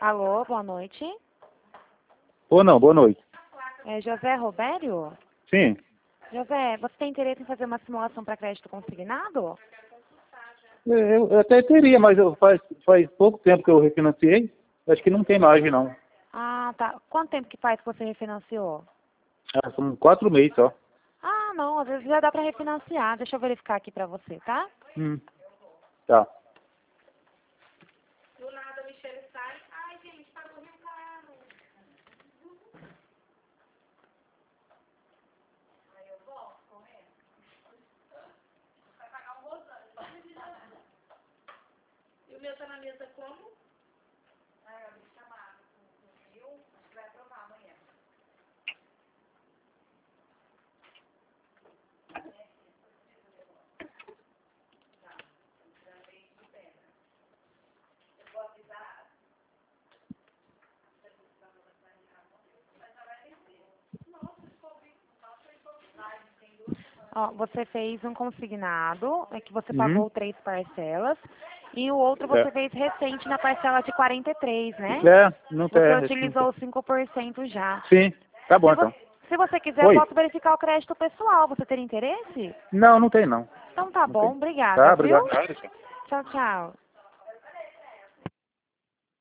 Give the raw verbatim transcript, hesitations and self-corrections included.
Alô, boa noite. Ou não, boa noite. É José Robério? Sim. José, você tem interesse em fazer uma simulação para crédito consignado? Eu, eu até teria, mas eu, faz, faz pouco tempo que eu refinanciei. Acho que não tem margem, não. Ah, tá. Quanto tempo que faz que você refinanciou? Ah, são quatro meses só. Ah, não, às vezes já dá para refinanciar. Deixa eu verificar aqui para você, tá? Hum. Tá. Do nada a Michelle sai. Ai, gente, pagou meu carro. Aí eu volto correndo. Vai pagar um rosante. E o meu tá na mesa como? Ah, eu vou chamar. Viu? Acho que vai aprovar amanhã. Ó, você fez um consignado, é que você Uhum. pagou três parcelas, e o outro É. você fez recente na parcela de quarenta e três, né? É, não tem. Você Não tem. utilizou os cinco por cento já. Sim, tá bom Se, vo então. se você quiser, eu Oi? posso verificar o crédito pessoal. Você teria interesse? Não, não tem não. Então tá Não bom, tem. obrigada, Tá, viu? obrigado. Tchau, tchau.